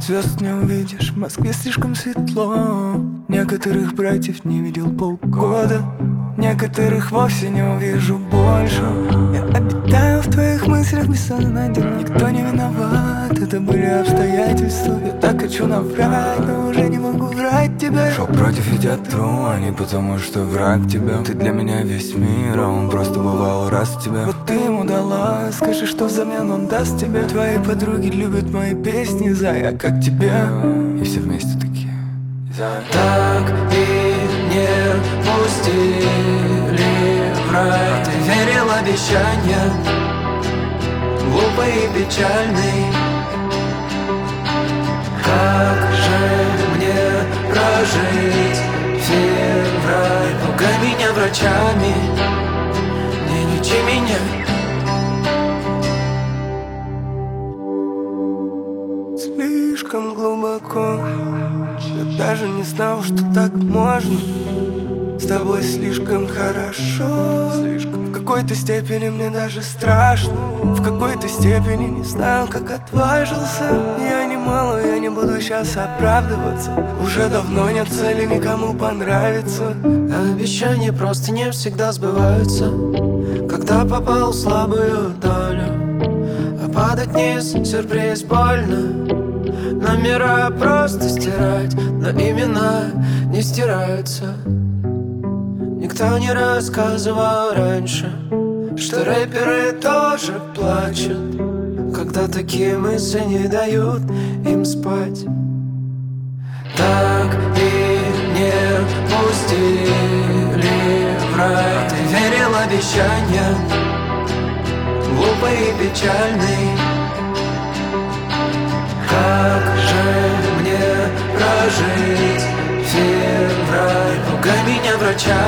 Звезд не увидишь, в Москве слишком светло. Некоторых братьев не видел полгода, некоторых вовсе не увижу больше. Я обитаю в твоих мыслях бессознательно. Никто не виноват, это были обстоятельства. Я так хочу наврать, но уже не могу врать тебе. Шел против, ведя тру, а не потому, что враг тебя. Ты для меня весь мир, а он просто бывал раз тебя. Вот ты ему дала, скажи, что взамен он даст тебе. Твои подруги любят мои песни, зая, как тебя. И все вместе такие. Так и не пустили в рай. Ты верил обещаниям, глупый и печальный. Как же мне прожить февраль? Пугай меня врачами, не лечи меня. Слишком глубоко, я даже не знал, что так можно. С тобой слишком хорошо, слишком. В какой-то степени мне даже страшно, в какой-то степени не знаю, как отважился. Я не мало, я не буду сейчас оправдываться. Уже давно нет цели никому понравиться. Обещания просто не всегда сбываются. Когда попал в слабую долю, а падать вниз сюрприз больно. Номера просто стирать, но имена не стираются. Никто не рассказывал раньше, что рэперы тоже плачут, когда такие мысли не дают им спать. Так и не пустили в рай. Ты верил обещаниям, глупый и печальный. Как же мне прожить февраль? Пугай меня врачами,